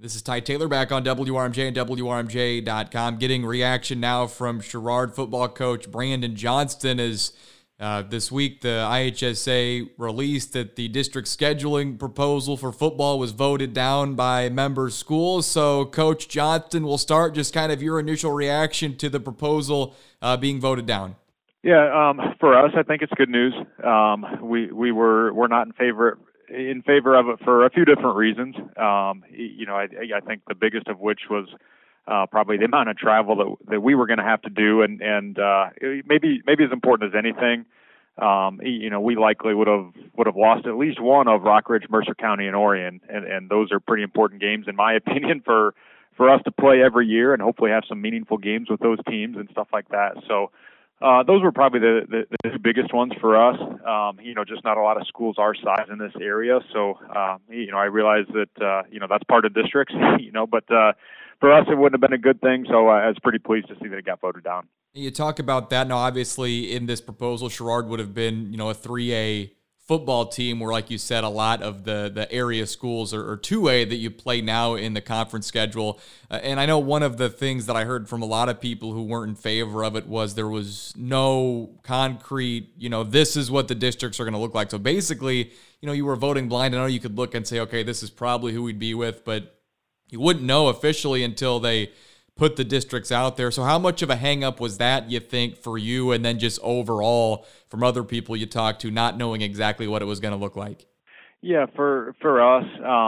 This is Ty Taylor back on WRMJ and WRMJ.com. Getting reaction now from Sherrard football coach Brandon Johnston as this week the IHSA released that the district scheduling proposal for football was voted down by member schools. So, Coach Johnston, we'll start just kind of your initial reaction to the proposal being voted down. Yeah, for us, I think it's good news. We're not in favor of it for a few different reasons. I think the biggest of which was probably the amount of travel that we were going to have to do, and maybe as important as anything. We likely would have lost at least one of Rockridge, Mercer County, and Orion, and those are pretty important games in my opinion for us to play every year and hopefully have some meaningful games with those teams and stuff like that. So. Those were probably the two biggest ones for us. Just not a lot of schools our size in this area. So, I realize that, that's part of districts, but for us, it wouldn't have been a good thing. So I was pretty pleased to see that it got voted down. You talk about that. Now, obviously, in this proposal, Sherrard would have been, a 3A football team where, like you said, a lot of the area schools are 2A that you play now in the conference schedule. And I know one of the things that I heard from a lot of people who weren't in favor of it was there was no concrete, this is what the districts are going to look like. So basically, you were voting blind. I know you could look and say, okay, this is probably who we'd be with, but you wouldn't know officially until they put the districts out there. So how much of a hang-up was that, you think, for you, and then just overall from other people you talked to not knowing exactly what it was going to look like? Yeah, for us,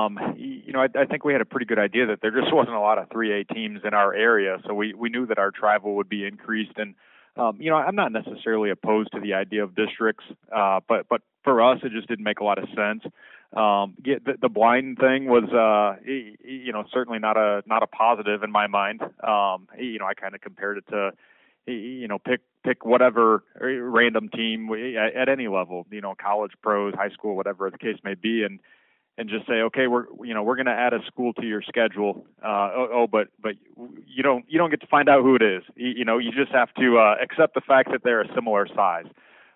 I think we had a pretty good idea that there just wasn't a lot of 3A teams in our area, so we knew that our travel would be increased. And, I'm not necessarily opposed to the idea of districts, but for us, it just didn't make a lot of sense. The blind thing was, certainly not a positive in my mind. I kind of compared it to, pick whatever random team at any level, college, pros, high school, whatever the case may be, and just say, okay, we're going to add a school to your schedule. But you don't get to find out who it is. You just have to accept the fact that they're a similar size.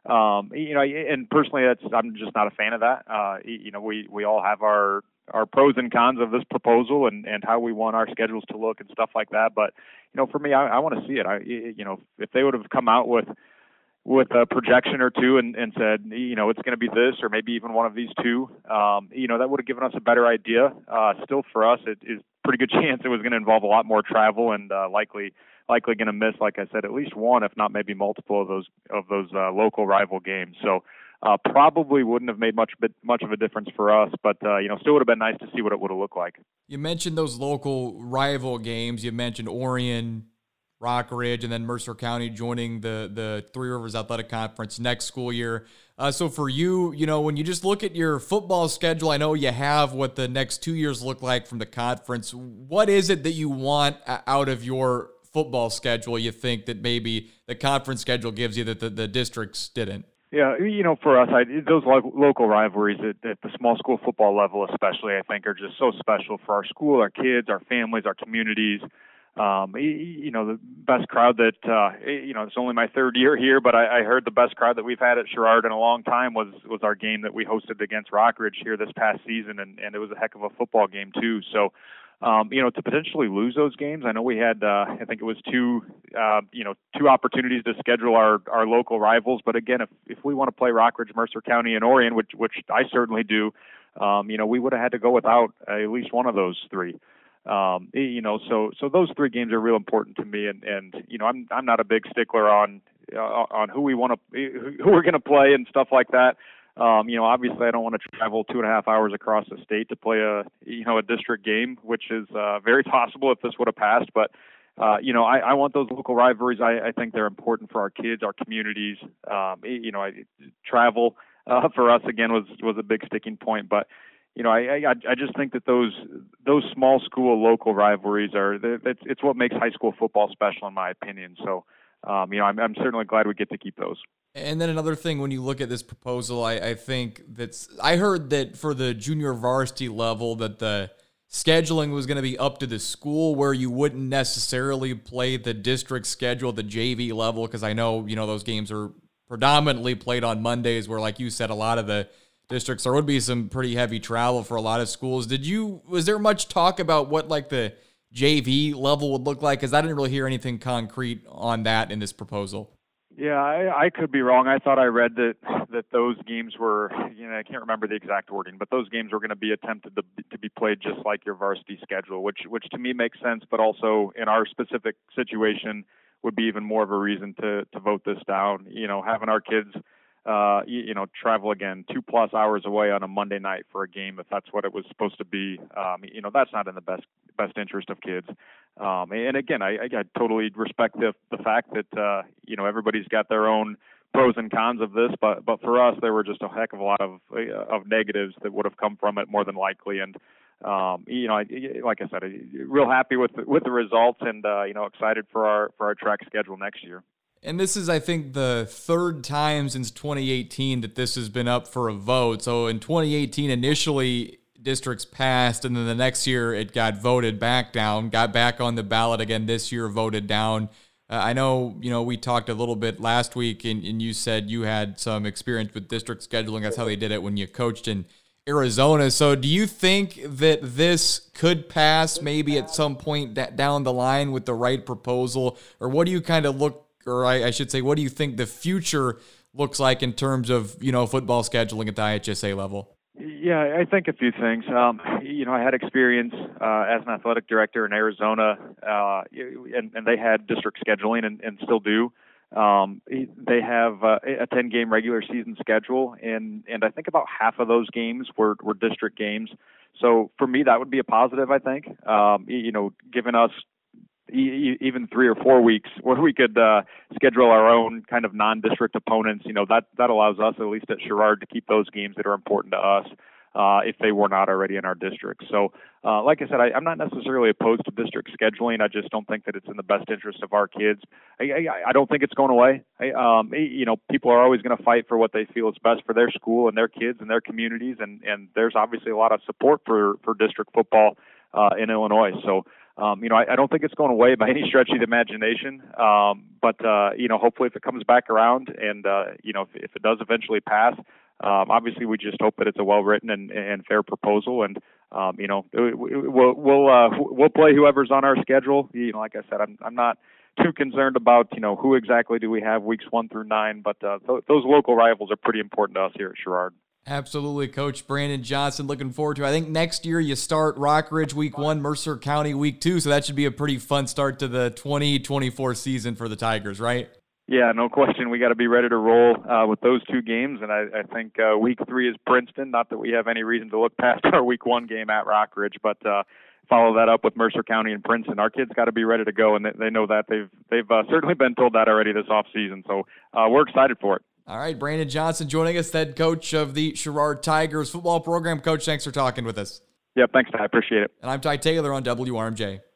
And personally, I'm just not a fan of that. We all have our pros and cons of this proposal and how we want our schedules to look and stuff like that. But, for me, I want to see it. If they would have come out with a projection or two and said, it's going to be this or maybe even one of these two, that would have given us a better idea. Still for us, it is pretty good chance it was going to involve a lot more travel and likely going to miss, like I said, at least one, if not maybe multiple of those local rival games. So probably wouldn't have made much of a difference for us, but still would have been nice to see what it would have looked like. You mentioned those local rival games. You mentioned Orion, Rockridge, and then Mercer County joining the Three Rivers Athletic Conference next school year. So for you, when you just look at your football schedule, I know you have what the next 2 years look like from the conference. What is it that you want out of your football schedule, you think, that maybe the conference schedule gives you that the districts didn't? Yeah, for us, those local rivalries at the small school football level especially, I think, are just so special for our school, our kids, our families, our communities. The best crowd that, it's only my third year here, but I heard the best crowd that we've had at Sherrard in a long time was our game that we hosted against Rockridge here this past season, and it was a heck of a football game too. So, to potentially lose those games, I know we had, I think it was two opportunities to schedule our local rivals. But again, if we want to play Rockridge, Mercer County, and Orion, which I certainly do, we would have had to go without at least one of those three. So those three games are real important to me, and I'm not a big stickler on who we're going to play and stuff like that. Obviously I don't want to travel 2.5 hours across the state to play a district game, which is very possible if this would have passed. But, I want those local rivalries. I think they're important for our kids, our communities. Travel for us again was a big sticking point, but I just think that those small school local rivalries it's what makes high school football special in my opinion. So, I'm certainly glad we get to keep those. And then another thing, when you look at this proposal, I think I heard that for the junior varsity level that the scheduling was going to be up to the school, where you wouldn't necessarily play the district schedule at the JV level, because I know, those games are predominantly played on Mondays, where, like you said, a lot of the districts, there would be some pretty heavy travel for a lot of schools. Was there much talk about what like the JV level would look like? Because I didn't really hear anything concrete on that in this proposal. Yeah, I could be wrong. I thought I read that those games were, I can't remember the exact wording, but those games were going to be attempted to be played just like your varsity schedule, which to me makes sense, but also in our specific situation would be even more of a reason to vote this down. Having our kids, travel again 2+ hours away on a Monday night for a game, if that's what it was supposed to be, that's not in the best interest of kids. And again, I totally respect the fact that, everybody's got their own pros and cons of this, but for us, there were just a heck of a lot of negatives that would have come from it more than likely. And, like I said, real happy with the results and, excited for our track schedule next year. And this is, I think, the third time since 2018 that this has been up for a vote. So in 2018, initially districts passed, and then the next year it got voted back down, got back on the ballot again this year, voted down. I know, we talked a little bit last week, and you said you had some experience with district scheduling. That's how they did it when you coached in Arizona. So do you think that this could pass maybe at some point down the line with the right proposal? Or what do you kind of I should say, what do you think the future looks like in terms of, football scheduling at the IHSA level? Yeah, I think a few things. I had experience as an athletic director in Arizona, and they had district scheduling and still do. They have a 10-game regular season schedule, and I think about half of those games were district games. So for me, that would be a positive, I think, giving us even 3 or 4 weeks where we could schedule our own kind of non-district opponents. That allows us, at least at Sherrard, to keep those games that are important to us if they were not already in our district. So like I said, I'm not necessarily opposed to district scheduling. I just don't think that it's in the best interest of our kids. I don't think it's going away. People are always going to fight for what they feel is best for their school and their kids and their communities, and there's obviously a lot of support for district football in Illinois. So I don't think it's going away by any stretch of the imagination. But hopefully if it comes back around and, if it does eventually pass, obviously we just hope that it's a well-written and fair proposal. And, we'll play whoever's on our schedule. Like I said, I'm not too concerned about, who exactly do we have weeks 1 through 9, but those local rivals are pretty important to us here at Sherrard. Absolutely, Coach Brandon Johnson. Looking forward to it. I think next year you start Rockridge week 1, Mercer County week 2, so that should be a pretty fun start to the 2024 season for the Tigers, right? Yeah, no question. We got to be ready to roll with those 2 games, and I think week 3 is Princeton. Not that we have any reason to look past our week 1 game at Rockridge, but follow that up with Mercer County and Princeton. Our kids got to be ready to go, and they know that. They've certainly been told that already this offseason, so we're excited for it. All right, Brandon Johnson joining us, head coach of the Sherrard Tigers football program. Coach, thanks for talking with us. Yep, thanks, Ty. I appreciate it. And I'm Ty Taylor on WRMJ.